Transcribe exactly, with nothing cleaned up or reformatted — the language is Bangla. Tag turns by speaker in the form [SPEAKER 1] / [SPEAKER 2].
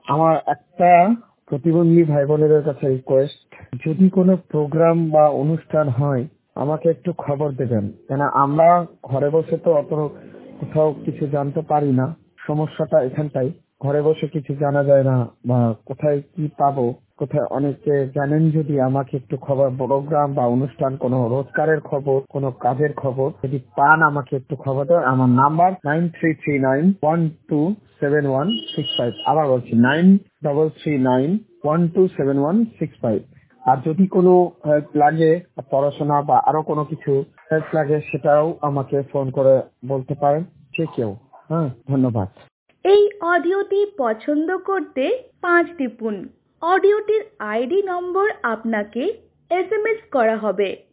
[SPEAKER 1] আমার একটা প্রতিবন্ধী ভাই বোনেদের কাছে রিকোয়েস্ট, যদি কোনো প্রোগ্রাম বা অনুষ্ঠান হয় আমাকে একটু খবর দেবেন, কেন আমরা ঘরে বসে তো অত কোথাও কিছু জানতে পারি না। সমস্যাটা এখানটাই, ঘরে বসে কিছু জানা যায় না বা কোথায় কি পাবো, কোথায় অনেকে জানেন। যদি আমাকে একটু খবর, প্রোগ্রাম বা অনুষ্ঠান, কোনো রোজগারের খবর, কোনো কাজের খবর যদি পান আমাকে একটু খবর দেন। আমার number nine three three nine one two seven one six five. আবার বলছি nine double three nine one two seven one six five. আর যদি কোনো হেল্প লাগে, পড়াশোনা বা আরো কোনো কিছু হেল্প লাগে, সেটাও আমাকে ফোন করে বলতে পারেন যে কেউ। হ্যাঁ, ধন্যবাদ।
[SPEAKER 2] এই অডিওটি পছন্দ করতে পাঁচ টিপুন। অডিওটির আইডি নম্বর আপনাকে এস এম এস করা হবে।